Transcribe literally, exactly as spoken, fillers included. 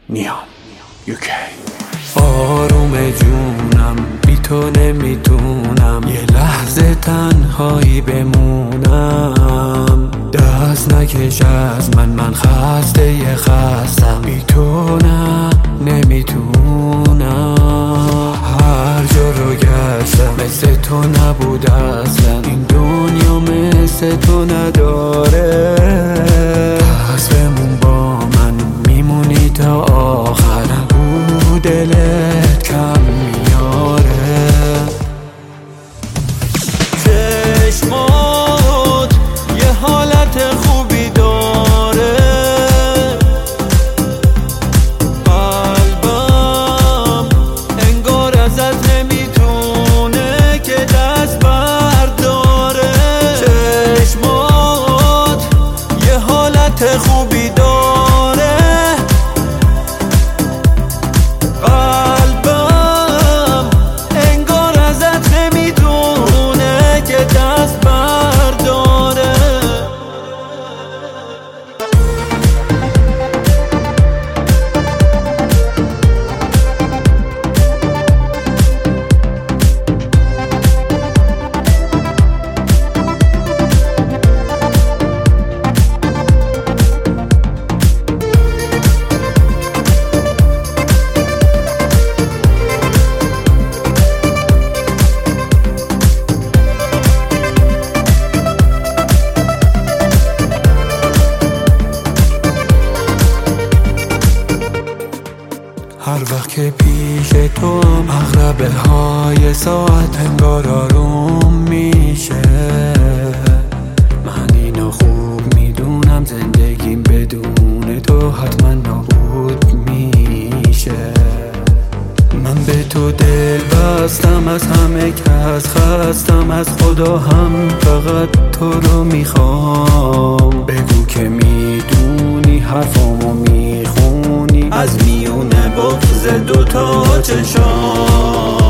نیام یوکی. آروم جونم بی تو نمیتونم یه لحظه تنهایی بمونم. دست نکش از من، من خسته یه خستم، بی تو نه نمیتونم. هر جا رو گشتم مثل تو نبود اصلا، این دنیا مثل تو نداره. پس بمون با من، میمونی تا آخر، نگو دلت کم میاره. چشمات یه حالت خوبی داره، قلبم انگار ازت نمیتونه که دست برداره. چشمات یه حالت خوبی داره، قلبم انگار ازت نمیتونه که دست برداره. هر وقت که پیش تو هم عقربه های ساعت انگار آروم میشه. من اینو خوب میدونم، زندگیم بدون تو حتما نابود میشه. من به تو دل بستم، از همه کس خستم، از خدا هم فقط تو رو میخوام. بگو که میدونی حرفامو میخونی، از میونه بغض دوتا چشام.